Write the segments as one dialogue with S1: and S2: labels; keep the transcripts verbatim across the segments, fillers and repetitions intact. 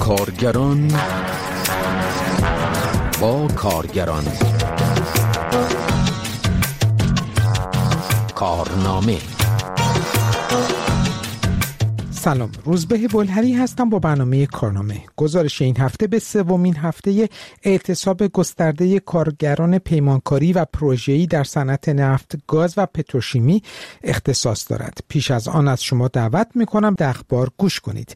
S1: کارگران با کارگران کارنامه.
S2: سلام، روزبه بلهری هستم با برنامه کارنامه. گزارش این هفته به سومین هفته اعتصاب گسترده کارگران پیمانکاری و پروژه‌ای در صنعت نفت، گاز و پتروشیمی اختصاص دارد. پیش از آن از شما دعوت می‌کنم به اخبار گوش کنید.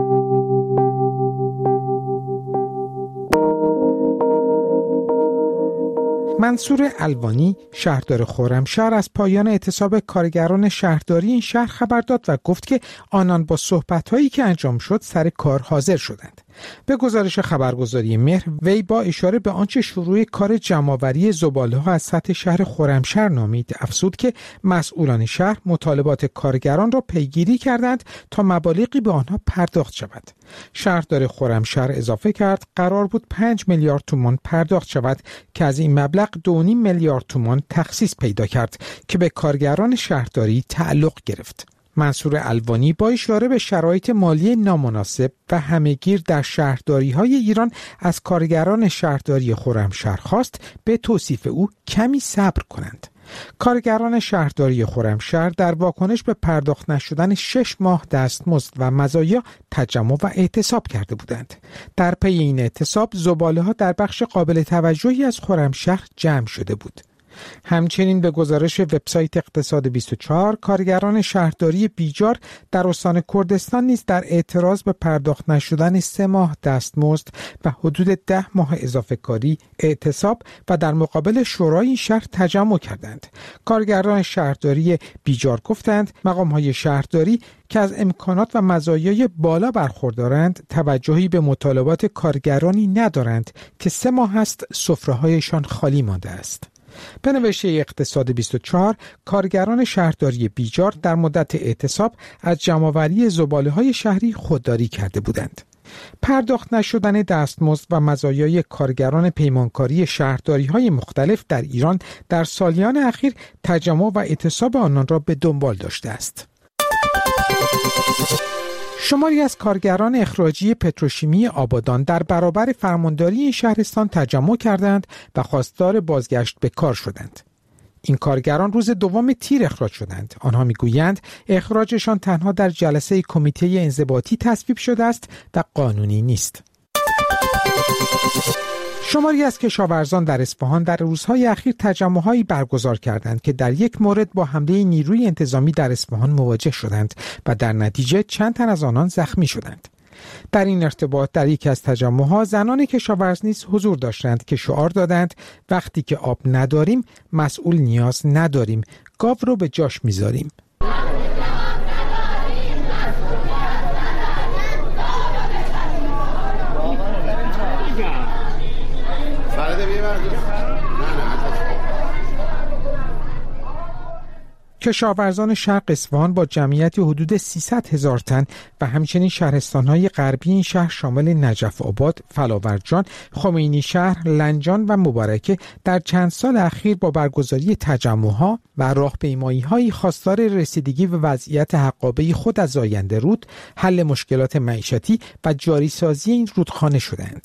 S2: منصور الوانی، شهردار خرمشهر، از پایان اعتصاب کارگران شهرداری این شهر خبر داد و گفت که آنان با صحبت‌هایی که انجام شد سر کار حاضر شدند. به گزارش خبرگزاری مهر، وی با اشاره به آنچه شروع کار جمع‌آوری زباله‌ها از سطح شهر خرمشهر نامید، افزود که مسئولان شهر مطالبات کارگران را پیگیری کردند تا مبالغی به آنها پرداخت شود. شهردار خرمشهر اضافه کرد قرار بود پنج میلیارد تومان پرداخت شود که از این مبلغ دو و نیم میلیارد تومان تخصیص پیدا کرد که به کارگران شهرداری تعلق گرفت. منصور الوانی با اشاره به شرایط مالی نامناسب و همه‌گیر در شهرداری‌های ایران از کارگران شهرداری خرمشهر خواست به توصیف او کمی صبر کنند. کارگران شهرداری خرمشهر در واکنش به پرداخت نشدن شش ماه دستمزد و مزایا تجمع و اعتصاب کرده بودند. در پی این اعتصاب زباله‌ها در بخش قابل توجهی از خرمشهر جمع شده بود. همچنین به گزارش وبسایت اقتصاد بیست و چهار، کارگران شهرداری بیجار در استان کردستان نیز در اعتراض به پرداخت نشدن سه ماه دستمزد و حدود ده ماه اضافه کاری اعتصاب و در مقابل شورای این شهر تجمع کردند. کارگران شهرداری بیجار گفتند مقام‌های شهرداری که از امکانات و مزایای بالا برخوردارند توجهی به مطالبات کارگرانی ندارند که سه ماه است سفره‌هایشان خالی مانده است. به نوشته اقتصاد بیست و چهار، کارگران شهرداری بیجار در مدت اعتصاب از جمع‌آوری زباله‌های شهری خودداری کرده بودند. پرداخت نشدن دستمزد و مزایای کارگران پیمانکاری شهرداری‌های مختلف در ایران در سالیان اخیر تجمع و اعتصاب آنان را به دنبال داشته است. شماری از کارگران اخراجی پتروشیمی آبادان در برابر فرمانداری این شهرستان تجمع کردند و خواستار بازگشت به کار شدند. این کارگران روز دوم تیر اخراج شدند. آنها میگویند اخراجشان تنها در جلسه کمیته انضباطی تصویب شده است و قانونی نیست. شماری از کشاورزان در اصفهان در روزهای اخیر تجمع‌هایی برگزار کردند که در یک مورد با حمله نیروی انتظامی در اصفهان مواجه شدند و در نتیجه چند تن از آنان زخمی شدند. در این ارتباط در یکی از تجمع‌ها زنان کشاورز نیز حضور داشتند که شعار دادند وقتی که آب نداریم مسئول نیاز نداریم، گاو رو به جاش میذاریم. کشاورزان شرق اصفهان با جمعیتی حدود سیصد هزار تن و همچنین شهرستان‌های غربی این شهر شامل نجف آباد، فلاورجان، خمینی شهر، لنجان و مبارکه در چند سال اخیر با برگزاری تجمع‌ها و راهپیمایی‌های خواستار رسیدگی به وضعیت حقابه خود از آینده رود، حل مشکلات معیشتی و جاریسازی این رودخانه شدند.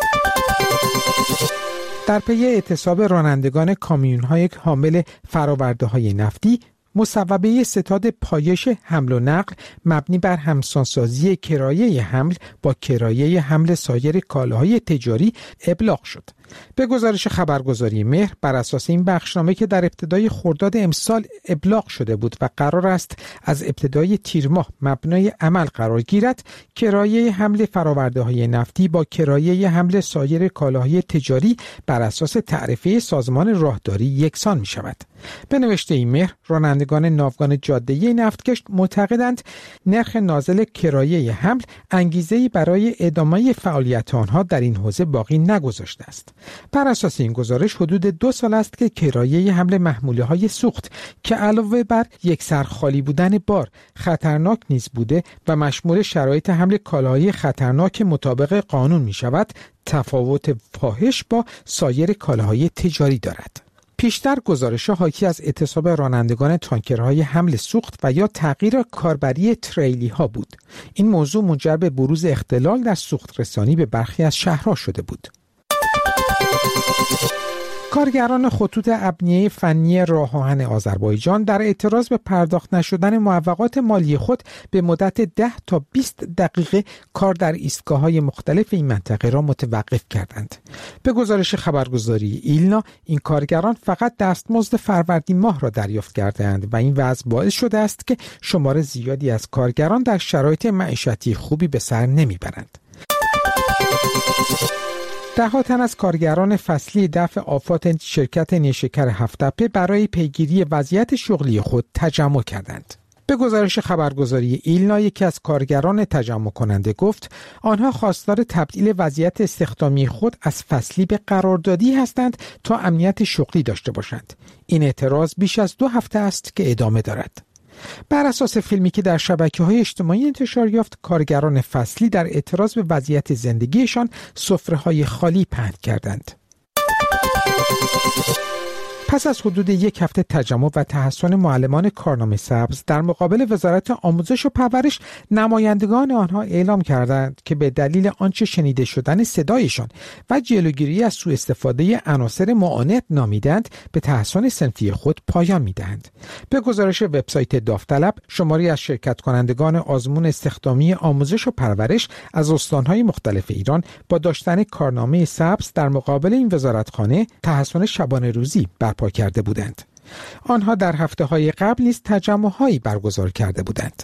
S2: در پی اعتصاب رانندگان کامیون‌های حامل فرآورده‌های نفتی، مصوبه ستاد پایش حمل و نقل مبنی بر همسانسازی کرایه حمل با کرایه حمل سایر کالاهای تجاری ابلاغ شد. به گزارش خبرگزاری مهر، بر اساس این بخشنامه که در ابتدای خرداد امسال ابلاغ شده بود و قرار است از ابتدای تیر ماه مبنای عمل قرار گیرد، کرایه حمل فرآورده‌های نفتی با کرایه حمل سایر کالاهای تجاری بر اساس تعرفه سازمان راهداری یکسان می شود. به نوشته این مهر، رانندگان ناوگان جاده‌ای نفتکش معتقدند نرخ نازل کرایه حمل انگیزه‌ای برای ادامه فعالیت آنها در این حوزه باقی نگذاشته است. بر اساس این گزارش حدود دو سال است که کرایه حمل محموله‌های سوخت که علاوه بر یک سر خالی بودن بار خطرناک نیز بوده و مشمول شرایط حمل کالاهای خطرناک مطابق قانون می شود، تفاوت فاحش با سایر کالاهای تجاری دارد. پیشتر گزارش‌ها حاکی از اعتصاب رانندگان تانکرهای حمل سوخت و یا تغییر کاربری تریلی‌ها بود. این موضوع منجر به بروز اختلال در سوخت رسانی به برخی از شهرها شده بود. کارگران خطوط ابنیه فنی راه آهن آذربایجان در اعتراض به پرداخت نشدن معوقات مالی خود به مدت ده تا بیست دقیقه کار در ایستگاه‌های مختلف این منطقه را متوقف کردند. به گزارش خبرگزاری ایلنا، این کارگران فقط دستمزد فروردین ماه را دریافت کردند و این وضع باعث شده است که شمار زیادی از کارگران در شرایط معیشتی خوبی به سر نمیبرند. ده ها تن از کارگران فصلی دفع آفات شرکت نیشکر هفت‌تپه برای پیگیری وضعیت شغلی خود تجمع کردند. به گزارش خبرگزاری ایلنا، یکی از کارگران تجمع کننده گفت آنها خواستار تبدیل وضعیت استخدامی خود از فصلی به قراردادی هستند تا امنیت شغلی داشته باشند. این اعتراض بیش از دو هفته است که ادامه دارد. بر اساس فیلمی که در شبکه‌های اجتماعی انتشار یافت، کارگران فصلی در اعتراض به وضعیت زندگیشان سفره‌های خالی پهن کردند. پس از حدود یک هفته تجمع و تحسن معلمان کارنامه سبز در مقابل وزارت آموزش و پرورش، نمایندگان آنها اعلام کردند که به دلیل آنچه شنیده شدن صدایشان و جلوگیری از سوء استفاده عناصر معاند نامیدند، به تحسن صنفی خود پایان می‌دهند. به گزارش وبسایت داوطلب، شماری از شرکت کنندگان آزمون استخدامی آموزش و پرورش از استان‌های مختلف ایران با داشتن کارنامه سبز در مقابل این وزارتخانه تحسن شبانه روزی برپا کرده بودند. آنها در هفته‌های قبل نیز تجمع‌هایی برگزار کرده بودند.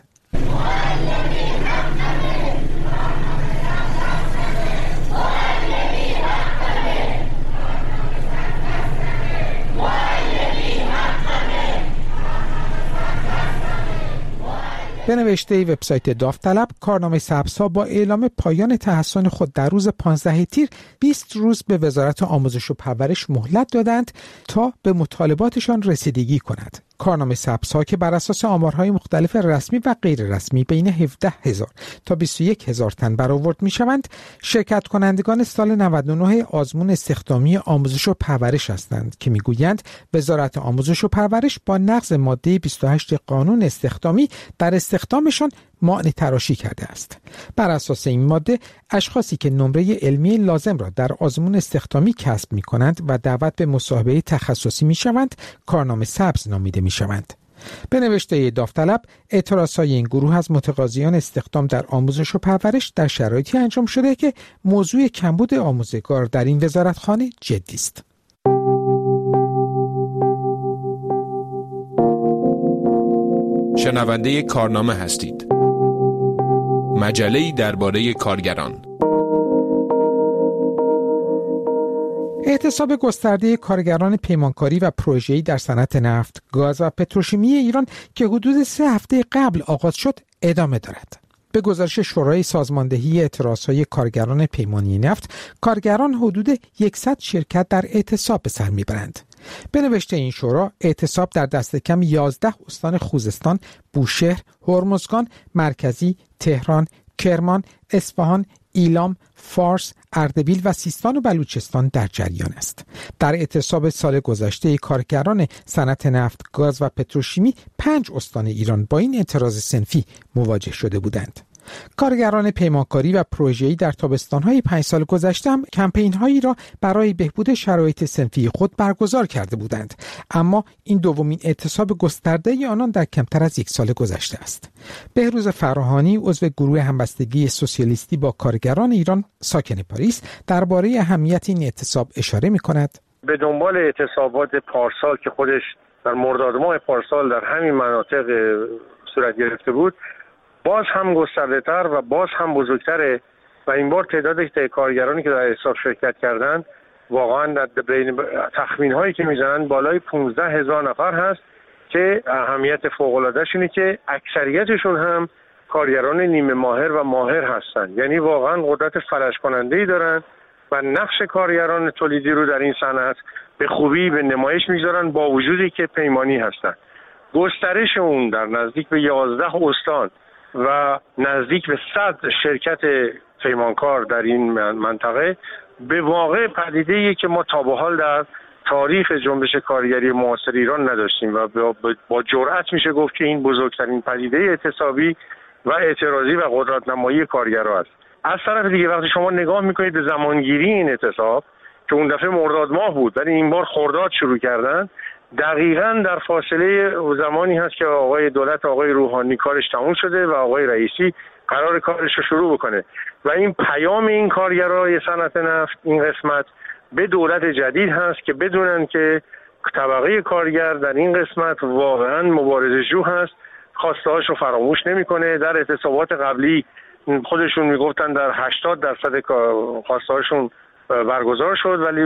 S2: به نوشته وبسایت داوطلب، کارنامه سبزها با اعلام پایان تحسن خود در روز پانزده تیر بیست روز به وزارت آموزش و پرورش مهلت دادند تا به مطالباتشان رسیدگی کند. کارنامه سبزها که بر اساس آمارهای مختلف رسمی و غیر رسمی بین هفده هزار تا بیست و یک هزار تن برآورد می‌شوند، شرکت کنندگان سال نود و نه آزمون استخدامی آموزش و پرورش هستند که می‌گویند وزارت آموزش و پرورش با نقض ماده بیست و هشت قانون استخدامی در استخدامشان مانع تراشی کرده است. بر اساس این ماده، اشخاصی که نمره علمی لازم را در آزمون استخدامی کسب می‌کنند و دعوت به مصاحبه تخصصی می‌شوند، کارنامه سبز نامیده می‌شوند. به نوشته داوطلب، اعتراضهای این گروه از متقاضیان استخدام در آموزش و پرورش در شرایطی انجام شده که موضوع کمبود آموزگار در این وزارتخانه جدی است.
S3: شنونده کارنامه هستید. مجله‌ای درباره کارگران.
S2: اعتصاب گسترده کارگران پیمانکاری و پروژه‌ای در صنعت نفت، گاز و پتروشیمی ایران که حدود سه هفته قبل آغاز شد، ادامه دارد. به گزارش شورای سازماندهی اعتراضهای کارگران پیمانی نفت، کارگران حدود صد شرکت در اعتصاب به سر میبرند. به نوشته این شورا، اعتصاب در دست کم یازده استان خوزستان، بوشهر، هرمزگان، مرکزی، تهران، کرمان، اصفهان، ایلام، فارس، اردبیل و سیستان و بلوچستان در جریان است. در اعتصاب سال گذشته کارگران صنعت نفت، گاز و پتروشیمی پنج استان ایران با این اعتراض صنفی مواجه شده بودند. کارگران پیمانکاری و پروژه‌ای در تابستان‌های پنج سال گذشته هم کمپین‌هایی را برای بهبود شرایط صنفی خود برگزار کرده بودند، اما این دومین اعتصاب گسترده آنان در کمتر از یک سال گذشته است. بهروز فراهانی، عضو گروه همبستگی سوسیالیستی با کارگران ایران ساکن پاریس، درباره اهمیت این اعتصاب اشاره می‌کند.
S4: به دنبال اعتصابات پارسال که خودش در مرداد ماه پارسال در همین مناطق صورت گرفته بود، باز هم گسترده‌تر و باز هم بزرگتره و این بار تعداد کارگرانی که در اعتصاب شرکت کردند واقعا در بین تخمین‌هایی که میزنن بالای پانزده هزار نفر هست که اهمیت فوق‌العاده‌اش اینه که اکثریتشون هم کارگران نیمه ماهر و ماهر هستند. یعنی واقعا قدرت فلج کننده‌ای دارن و نقش کارگران تولیدی رو در این صنعت به خوبی به نمایش میذارن با وجودی که پیمانی هستند. گسترش اون در نزدیک به یازده استان و نزدیک به صد شرکت پیمانکار در این منطقه به واقع پدیده‌ای که ما تا به حال در تاریخ جنبش کارگری معاصر ایران نداشتیم و با جرأت میشه گفت که این بزرگترین پدیده اعتصابی و اعتراضی و قدرت نمایی کارگرها است. از طرف دیگه وقتی شما نگاه میکنید به زمانگیری این اعتصاب که اون دفعه مرداد ماه بود ولی این بار خرداد شروع کردن، دقیقاً در فاصله زمانی هست که آقای دولت آقای روحانی کارش تموم شده و آقای رئیسی قرار کارش رو شروع بکنه و این پیام این کارگرای صنعت نفت این قسمت به دولت جدید هست که بدونن که طبقه کارگر در این قسمت واقعاً مبارزه‌جو هست، خواسته‌هاش رو فراموش نمی‌کنه. در اعتصابات قبلی خودشون میگفتن در هشتاد درصد خواسته‌هاشون برگزار شد ولی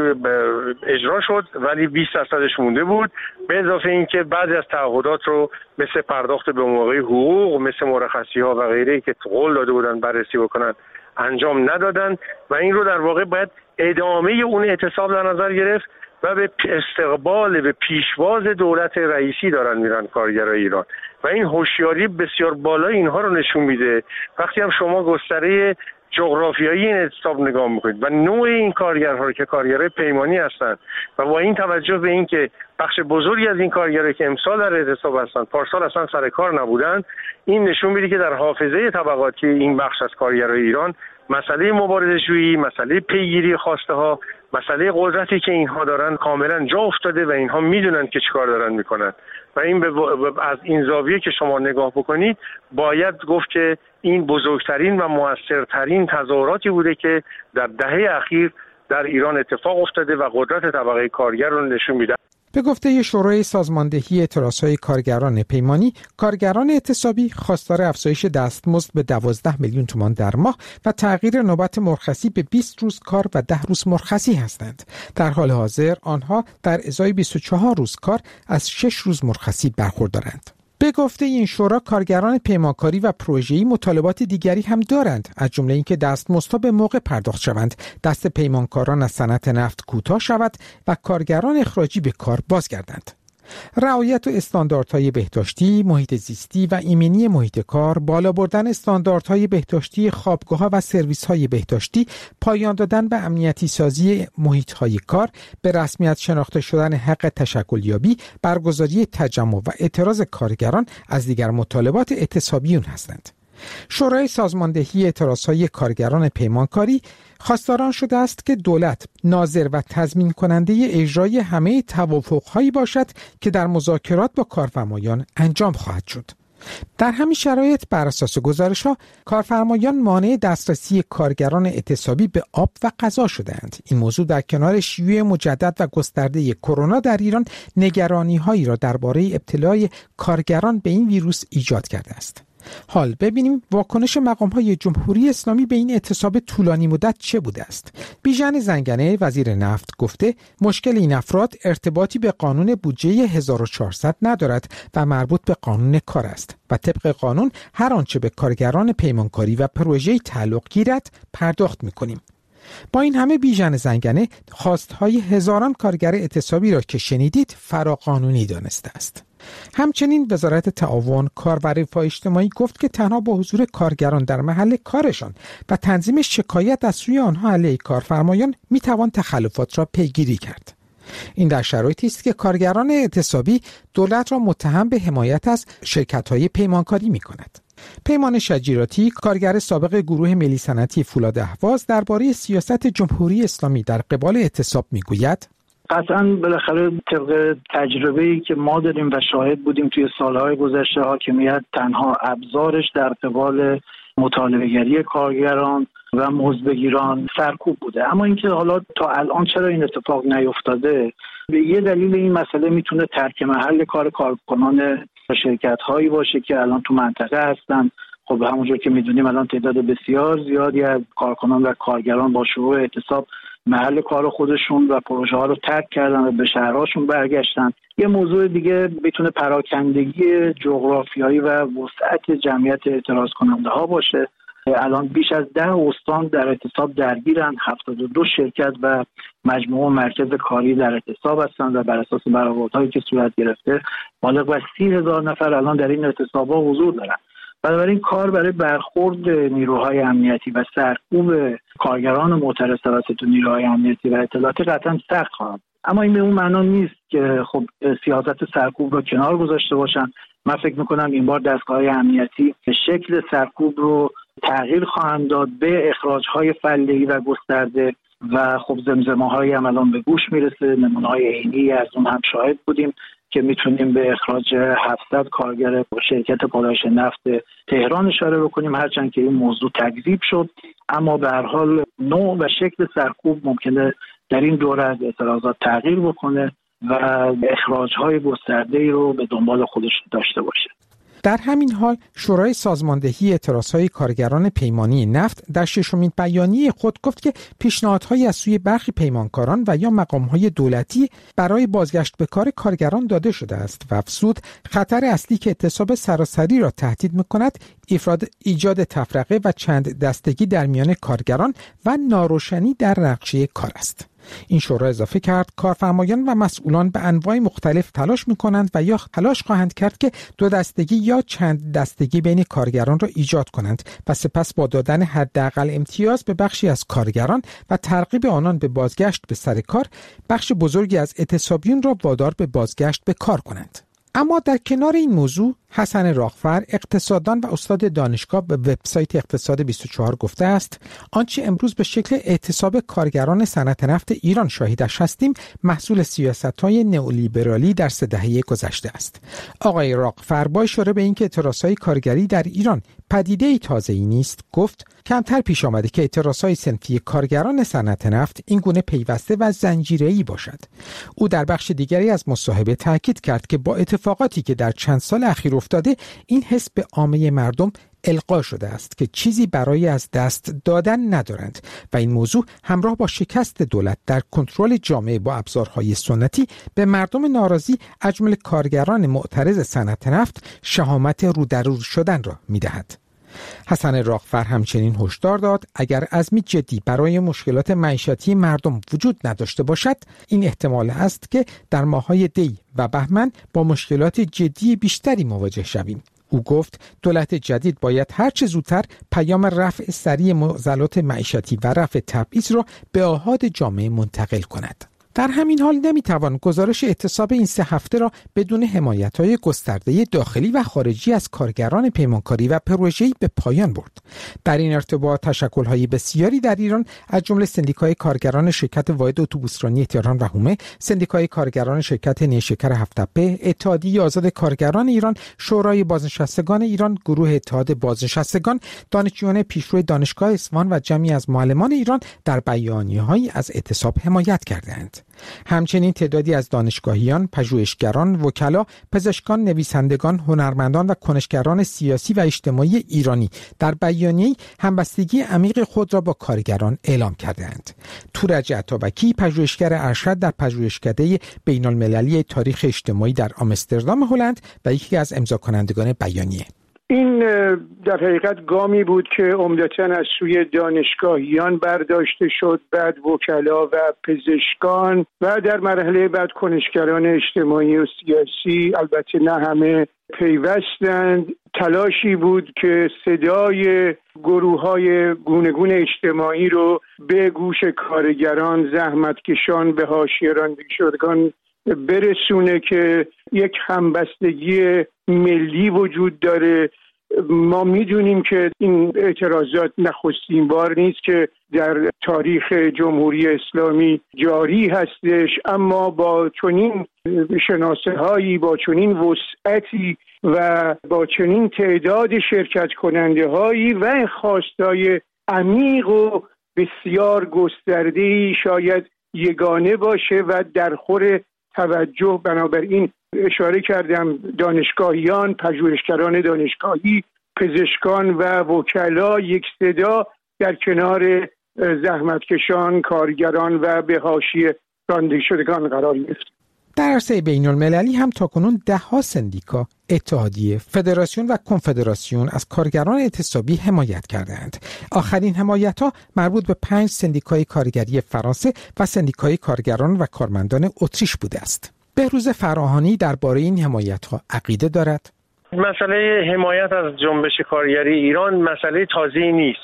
S4: اجرا شد ولی بیست درصدش مونده بود، به اضافه اینکه بعضی از تعهدات رو مثل پرداخت به موقع حقوق، مثل مرخصی‌ها و غیره که قول داده بودن بررسی بکنن انجام ندادن و این رو در واقع باید ادامه اون اعتصاب در نظر گرفت و به استقبال به پیشواز دولت رئیسی دارن میرن کارگرای ایران و این هوشیاری بسیار بالا اینها رو نشون میده. وقتی هم شما گستره جغرافیایی این اعتصاب نگاه میکنید و نوع این کارگرها که کارگرای پیمانی هستند و با این توجه به این که بخش بزرگی از این کارگرایی که امسال در اعتصاب هستند پارسال اصلا سر کار نبودن، این نشون میده که در حافظه طبقاتی این بخش از کارگرای ایران مسئله مبارزه‌جویی، مسئله پیگیری خواسته ها، مسئله قدرتی که اینها دارن کاملا جا افتاده و اینها میدونن که چیکار دارن میکنن و این به از این زاویه که شما نگاه بکنید باید گفت که این بزرگترین و موثرترین تظاهراتی بوده که در دهه اخیر در ایران اتفاق افتاده و قدرت طبقه کارگر رو نشون میده.
S2: به گفته شورای سازماندهی اعتراضهای کارگران پیمانی، کارگران اعتصابی خواستار افزایش دستمزد به دوازده میلیون تومان در ماه و تغییر نوبت مرخصی به بیست روز کار و ده روز مرخصی هستند. در حال حاضر آنها در ازای بیست و چهار روز کار از شش روز مرخصی برخوردارند. به گفته این شورا، کارگران پیمانکاری و پروژه‌ای مطالبات دیگری هم دارند، از جمله اینکه دستمزدها به موقع پرداخت شوند، دست پیمانکاران از صنعت نفت کوتاه شود و کارگران اخراجی به کار بازگردند. رعایت و استانداردهای بهداشتی، محیط زیستی و ایمنی محیط کار، بالا بردن استانداردهای بهداشتی خوابگاه‌ها و سرویس‌های بهداشتی، پایان دادن به امنیتی سازی محیط‌های کار، به رسمیت شناخته شدن حق تشکلیابی، برگزاری تجمع و اعتراض کارگران از دیگر مطالبات اعتصابیون هستند. شورای سازماندهی اعتراضهای کارگران پیمانکاری خواستاران شده است که دولت ناظر و تضمین کننده اجرای همه توافق‌هایی باشد که در مذاکرات با کارفرمایان انجام خواهد شد. در همین شرایط بر اساس گزارش‌ها کارفرمایان مانع دسترسی کارگران اعتصابی به آب و غذا شدند. این موضوع در کنار شیوع مجدد و گسترده کرونا در ایران نگرانی‌هایی را درباره ابتلای کارگران به این ویروس ایجاد کرده است. حال ببینیم واکنش مقام‌های جمهوری اسلامی به این اعتصاب طولانی مدت چه بوده است. بیژن زنگنه وزیر نفت گفته مشکل این افراد ارتباطی به قانون بودجه هزار و چهارصد ندارد و مربوط به قانون کار است و طبق قانون هر آنچه به کارگران پیمانکاری و پروژه‌ای تعلق گیرد پرداخت می‌کنیم. با این همه بیژن زنگنه خواستهای هزاران کارگر اعتصابی را که شنیدید فراقانونی دانسته است. همچنین وزارت تعاون، کار و رفاه اجتماعی گفت که تنها با حضور کارگران در محل کارشان و تنظیم شکایت از سوی آنها علیه کارفرمایان میتوان تخلفات را پیگیری کرد. این در شرایطی است که کارگران اعتصابی دولت را متهم به حمایت از شرکت‌های پیمانکاری می‌کند. پیمان شجیراتی، کارگر سابق گروه ملی صنعتی فولاد اهواز، درباره سیاست جمهوری اسلامی در قبال اعتصاب میگوید:
S5: قطعاً بالاخره طبق تجربه‌ای که ما داریم و شاهد بودیم توی سالهای گذشته، حاکمیت تنها ابزارش در قبال مطالبه‌گری کارگران و مزدبگیران سرکوب بوده. اما اینکه حالا تا الان چرا این اتفاق نیفتاده، به یه دلیل این مسئله میتونه ترک محل کار کارکنان شرکت‌هایی باشه که الان تو منطقه هستن. خب همونجور که میدونیم الان تعداد بسیار زیادی از کارکنان و کارگران با شروع اعتصاب محل کار خودشون و پروژه ها رو ترک کردن و به شهرهاشون برگشتن. یه موضوع دیگه میتونه پراکندگی جغرافیایی و وسعت جمعیت اعتراض کننده ها باشه. الان بیش از ده استان در اعتصاب درگیرن، هفتاد و دو شرکت و مجموعه مرکز کاری در اعتصاب هستن و بر اساس برآوردهایی که صورت گرفته بالغ بر سی هزار نفر الان در این اعتصاب‌ها حضور دارن. بنابراین کار برای برخورد نیروهای امنیتی و سرکوب کارگران معترض توسط نیروهای امنیتی و اطلاعاتی قطعا سخت خواهد. اما این به اون معنا نیست که خب سیاست سرکوب رو کنار گذاشته باشن. من فکر میکنم این بار دستگاه‌های امنیتی شکل سرکوب رو تغییر خواهند داد به اخراج‌های فله‌ای و گسترده و خب زمزمه‌هایی هم الان به گوش میرسه. نمونه‌های عینی از اون هم شاهد بودیم که میتونیم به اخراج هفتصد کارگر شرکت پالایش نفت تهران اشاره بکنیم، هرچند که این موضوع تکذیب شد. اما به هر حال نوع و شکل سرکوب ممکنه در این دوره از اعتراضات تغییر بکنه و اخراج‌های گسترده‌ای رو به دنبال خودش داشته باشه.
S2: در همین حال شورای سازماندهی اعتراضهای کارگران پیمانی نفت در ششمین بیانیه خود گفت که پیشنهادهایی از سوی برخی پیمانکاران و یا مقامهای دولتی برای بازگشت به کار کارگران داده شده است و افزود خطر اصلی که اعتصاب سراسری را تهدید می‌کند افراد ایجاد تفرقه و چند دستگی در میان کارگران و ناروشنی در نقشه کار است. این شورا اضافه کرد کارفرمایان و مسئولان به انواع مختلف تلاش می‌کنند و یا تلاش خواهند کرد که دو دستگی یا چند دستگی بین کارگران را ایجاد کنند و سپس با دادن حداقل امتیاز به بخشی از کارگران و ترغیب آنان به بازگشت به سر کار، بخش بزرگی از اعتصابیون را وادار به بازگشت به کار کنند. اما در کنار این موضوع حسن راغفر اقتصاددان و استاد دانشگاه به وبسایت اقتصاد بیست و چهار گفته است آنچه امروز به شکل اعتصاب کارگران صنعت نفت ایران شاهدش هستیم محصول سیاست‌های نئولیبرالی در سه دهه گذشته است. آقای راغفر با اشاره به اینکه اعتراضهای کارگری در ایران پدیده‌ای تازه‌ای نیست گفت کمتر پیش آمده که اعتراضهای صنفی کارگران صنعت نفت این گونه پیوسته و زنجیره‌ای باشد. او در بخش دیگری از مصاحبه تاکید کرد که با اتفاقاتی که در چند سال اخیر افتاده این حس به عامه مردم القا شده است که چیزی برای از دست دادن ندارند و این موضوع همراه با شکست دولت در کنترل جامعه با ابزارهای سنتی به مردم ناراضی از جمله کارگران معترض صنعت نفت شهامت رو در رو شدن را می‌دهد. حسن راغفر همچنین هشدار داد اگر عزمی جدی برای مشکلات معیشتی مردم وجود نداشته باشد این احتمال است که در ماه‌های دی و بهمن با مشکلات جدی بیشتری مواجه شویم. او گفت دولت جدید باید هر چه زودتر پیام رفع سریع معضلات معیشتی و رفع تبعیض را به آحاد جامعه منتقل کند. در همین حال نمیتوان گزارش اعتصاب این سه هفته را بدون حمایت‌های گسترده داخلی و خارجی از کارگران پیمانکاری و پروژه‌ای به پایان برد. در این ارتباط تشکل‌های بسیاری در ایران از جمله سندیکای کارگران شرکت واحد اتوبوسرانی تهران و حومه، سندیکای کارگران شرکت نیشکر هفت‌تپه، اتحادیه آزاد کارگران ایران، شورای بازنشستگان ایران، گروه اتحاد بازنشستگان، دانشجویان پیشرو دانشگاه اصفهان و جمعی از معلمان ایران در بیانیه‌هایی از اعتصاب حمایت کردند. همچنین تعدادی از دانشگاهیان، پژوهشگران، وکلا، پزشکان، نویسندگان، هنرمندان و کنشگران سیاسی و اجتماعی ایرانی در بیانیه‌ای همبستگی عمیق خود را با کارگران اعلام کردند. تورج عطابکی، پژوهشگر ارشد در پژوهشکده بین‌المللی تاریخ اجتماعی در آمستردام هلند و یکی از امضاکنندگان بیانیه.
S6: این در حقیقت گامی بود که عمدتاً از سوی دانشگاهیان برداشته شد، بعد وکلا و پزشکان و در مرحله بعد کنشگران اجتماعی و سیاسی، البته نه همه پیوستند. تلاشی بود که صدای گروه‌های گوناگون اجتماعی رو به گوش کارگران، زحمتکشان، به حاشیه رانده شدگان برسونه که یک همبستگی ملی وجود داره. ما میدونیم که این اعتراضات نخستین بار نیست که در تاریخ جمهوری اسلامی جاری هستش، اما با چنین شناسه‌هایی، با چنین وسعتی و با چنین تعداد شرکت کننده هایی و خواستای عمیق و بسیار گسترده‌ای شاید یگانه باشه و در خور توجه. بنابراین اشاره کردم دانشگاهیان، پژوهشگران دانشگاهی، پزشکان و وکلا یک صدا در کنار زحمتکشان، کارگران و به حاشیه رانده شدگان قرار گرفت.
S2: در عرصه بین المللی هم تاکنون ده ها سندیکا، اتحادیه، فدراسیون و کنفدراسیون از کارگران اعتصابی حمایت کردند. آخرین حمایت‌ها مربوط به پنج سندیکای کارگری فرانسه و سندیکای کارگران و کارمندان اتریش بوده است. بهروز فراهانی درباره این حمایت‌ها عقیده دارد.
S4: مسئله حمایت از جنبش کارگری ایران مسئله تازه‌ای نیست.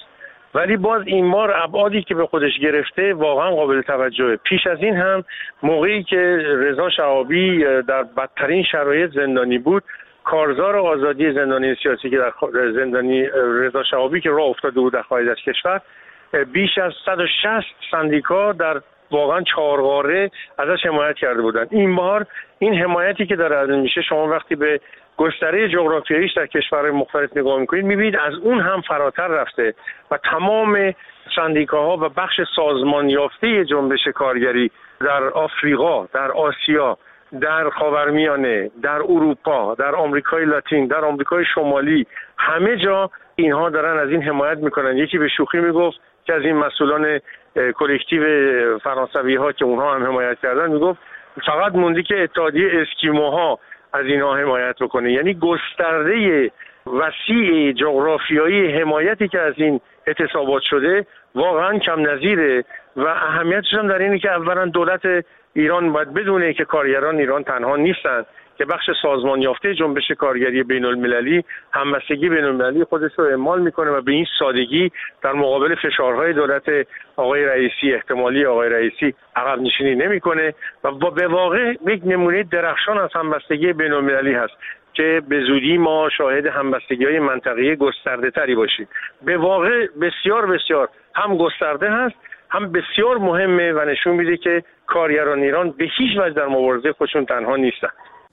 S4: ولی باز این بار ابعادی که به خودش گرفته واقعا قابل توجهه. پیش از این هم موقعی که رضا شهابی در بدترین شرایط زندانی بود، کارزار آزادی زندانی سیاسی که در زندانی رضا شهابی که راه افتاده بود در خارج از کشور، بیش از صد و شصت سندیکا در واقعا چهارقاره ازش حمایت کرده بودن. این بار این حمایتی که داره میشه، شما وقتی به گستره جغرافیاییش در کشورهای مختلف نگاه میکنید میبینید از اون هم فراتر رفته و تمام سندیکاها و بخش سازمان یافته جنبش کارگری در آفریقا، در آسیا، در خاورمیانه، در اروپا، در آمریکای لاتین، در آمریکای شمالی، همه جا اینها دارن از این حمایت میکنن. یکی به شوخی میگفت که از این مسئولان کلکتیو فرانسوی ها که اونها هم حمایت کردن، میگفت فقط موندی که اتحادیه اسکیموها از اینها حمایت بکنه. یعنی گسترده وسیع جغرافیایی حمایتی که از این اعتصابات شده واقعا کم نظیره و اهمیتش هم در اینه که اولا دولت ایران باید بدونه که کارگران ایران تنها نیستن، که بخش سازمان یافته جنبش کارگری بین المللی همبستگی بین المللی خودش رو اعمال میکنه و به این سادگی در مقابل فشارهای دولت آقای رئیسی، احتمالی آقای رئیسی، عقب نشینی نمیکنه و به واقع یک نمونه درخشان از همبستگی بین المللی هست که به زودی ما شاهد همبستگی‌های منطقه‌ای گسترده تری باشیم. به واقع بسیار بسیار هم گسترده هست، هم بسیار مهمه و نشون میده که کارگران ایران به هیچ وجه در مبارزه خودشون تنها نیستن.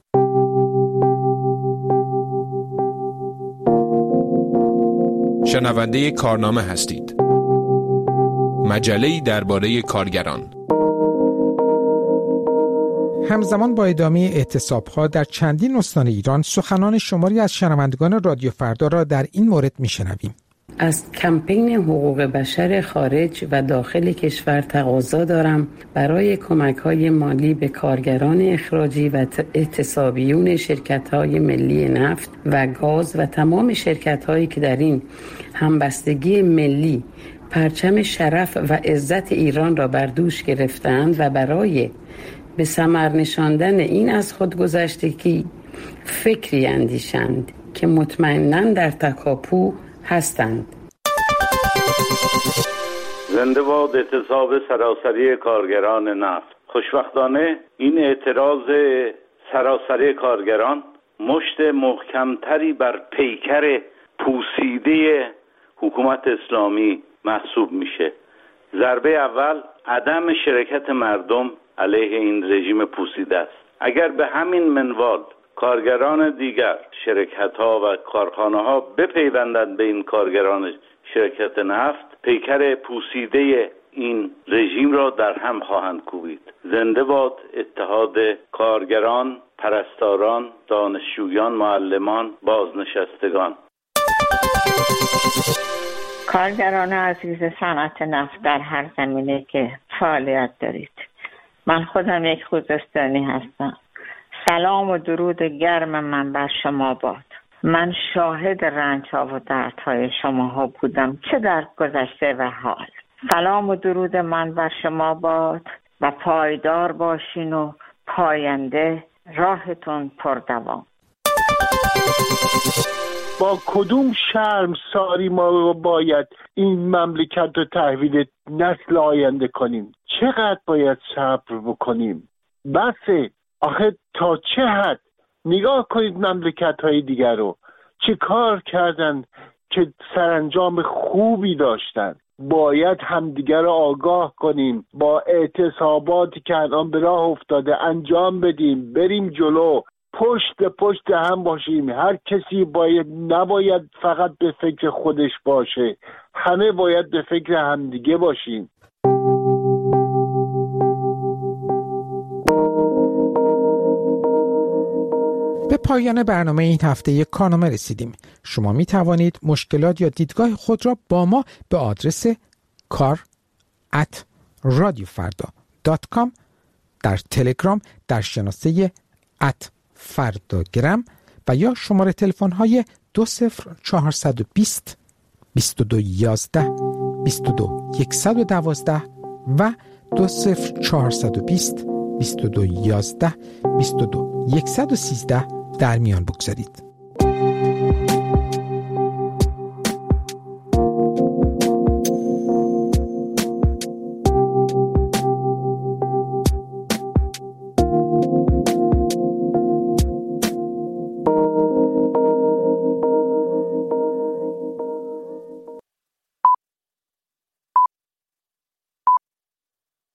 S3: شنونده کارنامه هستید. مجله‌ای درباره کارگران.
S2: همزمان با ادامه اعتصاب‌ها در چندین استان ایران، سخنان شماری از شنوندگان رادیو فردا را در این مورد می‌شنویم.
S7: از کمپین حقوق بشر خارج و داخل کشور تقاضا دارم برای کمک‌های مالی به کارگران اخراجی و اعتصابیون شرکت‌های ملی نفت و گاز و تمام شرکت‌هایی که در این همبستگی ملی پرچم شرف و عزت ایران را بر دوش گرفتند و برای به ثمر نشاندن این از خودگذشتگی فکری اندیشند که مطمئناً در تکاپو هستند.
S8: زنده باد اعتصاب سراسری کارگران نفت. خوشبختانه این اعتراض سراسری کارگران مشت محکمتری بر پیکر پوسیده حکومت اسلامی محسوب میشه. ضربه اول عدم شرکت مردم علیه این رژیم پوسیده است. اگر به همین منوال کارگران دیگر شرکت‌ها و کارخانه‌ها بپیوندند به این کارگران شرکت نفت، پیکر پوسیده این رژیم را در هم خواهند کوبید. زنده باد اتحاد کارگران، پرستاران، دانشجویان، معلمان، بازنشستگان.
S9: کارگران عزیز صنعت نفت در هر زمینه که فعالیت دارید، من خودم یک خوزستانی هستم. سلام و درود گرم من بر شما باد. من شاهد رنج‌ها و دردهای شماها بودم، چه در گذشته و حال. سلام و درود من بر شما باد و پایدار باشین و پاینده راهتون پردوام.
S6: با کدوم شرم ساری ما باید این مملکت رو تحویل نسل آینده کنیم؟ چقدر باید صبر بکنیم؟ بسه. آخه تا چه حد؟ نگاه کنید مملکت‌های دیگر رو، چه کار کردن که سرانجام خوبی داشتن. باید همدیگر رو آگاه کنیم، با اعتصاباتی که الان به راه افتاده انجام بدیم، بریم جلو، پشت پشت هم باشیم. هر کسی باید نباید فقط به فکر خودش باشه، همه باید به فکر همدیگه باشیم.
S2: به پایان برنامه این هفته کارنامه رسیدیم. شما می توانید مشکلات یا دیدگاه خود را با ما به آدرس کار ات رادیو فردا دات کام، در تلگرام در شناسه ات فرداگرام و یا شماره تلفن های دو صفر چهارصد و بیست بیست و دو یازده بیست و دو صد و دوازده و دو صفر چهارصد و بیست بیست و دو یازده بیست و دو صد و سیزده در میان بگذارید.